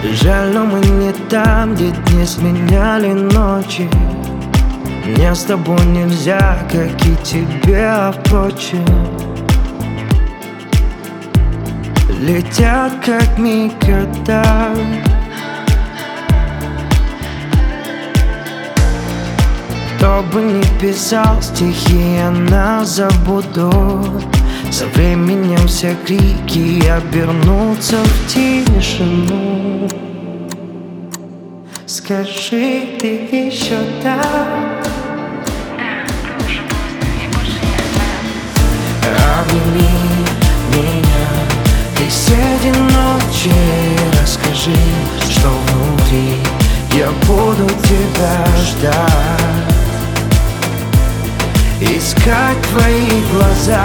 Жаль, но мы не там, где дни сменяли ночи. Мне с тобой нельзя, как и тебе, впрочем. Летят, как микрота. Кто бы ни писал стихи, нас забудут. Со временем все крики обернутся в тишину. Скажи, ты еще там? Обними меня, ты среди ночи. Расскажи, что внутри. Я буду тебя ждать, искать твои глаза.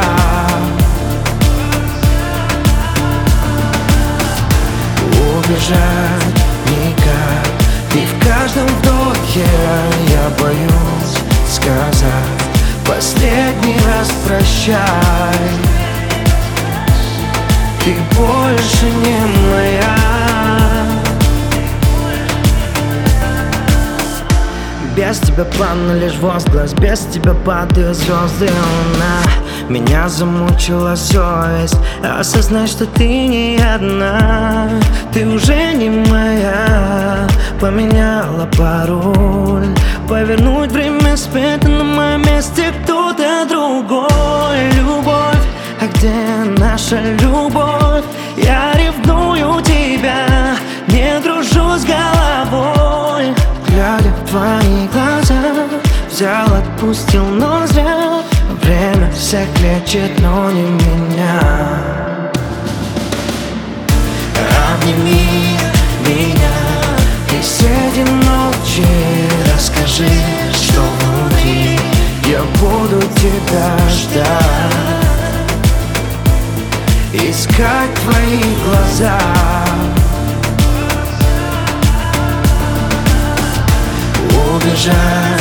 Убежать никак. Ты в каждом вдохе. Я боюсь сказать последний раз прощай. Ты больше не моя. Без тебя планы лишь возглас, без тебя падают звезды, луна. Меня замучила совесть, осознай, что ты не одна. Ты уже не моя, поменяла пароль. Повернуть время вспять, на моем месте кто-то другой. Любовь, а где наша любовь? Я ревную тебя, не дружу с головой. Глядя в твои глаза, взял, отпустил, но зря. Время всех лечит, но не меня. Обними меня, ты среди ночи. Расскажи, что внутри. Я буду тебя ждать, искать твои глаза. Убежать